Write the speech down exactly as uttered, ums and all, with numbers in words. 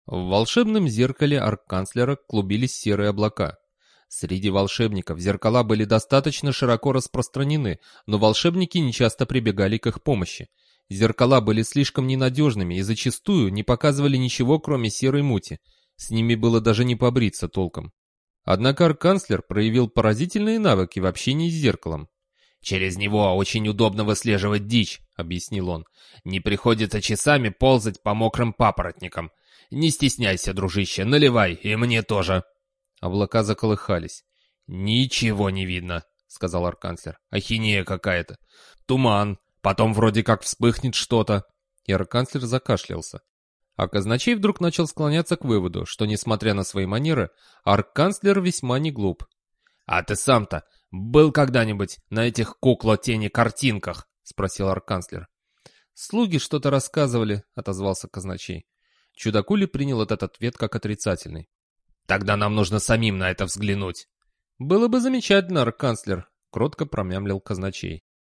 В волшебном зеркале арканцлера клубились серые облака. Среди волшебников зеркала были достаточно широко распространены, но волшебники нечасто прибегали к их помощи. Зеркала были слишком ненадежными и зачастую не показывали ничего, кроме серой мути. С ними было даже не побриться толком. Однако арканцлер проявил поразительные навыки в общении с зеркалом. «Через него очень удобно выслеживать дичь», — объяснил он. «Не приходится часами ползать по мокрым папоротникам. Не стесняйся, дружище, наливай, и мне тоже». Облака заколыхались. «Ничего не видно», — сказал арканцлер. «Ахинея какая-то. Туман, потом вроде как вспыхнет что-то». И арканцлер закашлялся. А казначей вдруг начал склоняться к выводу, что, несмотря на свои манеры, арканцлер весьма не глуп. «А ты сам-то был когда-нибудь на этих кукло-тени-картинках?» — спросил арканцлер. «Слуги что-то рассказывали», — отозвался казначей. Чудакули принял этот ответ как отрицательный. «Тогда нам нужно самим на это взглянуть». «Было бы замечательно, арканцлер», — кротко промямлил казначей.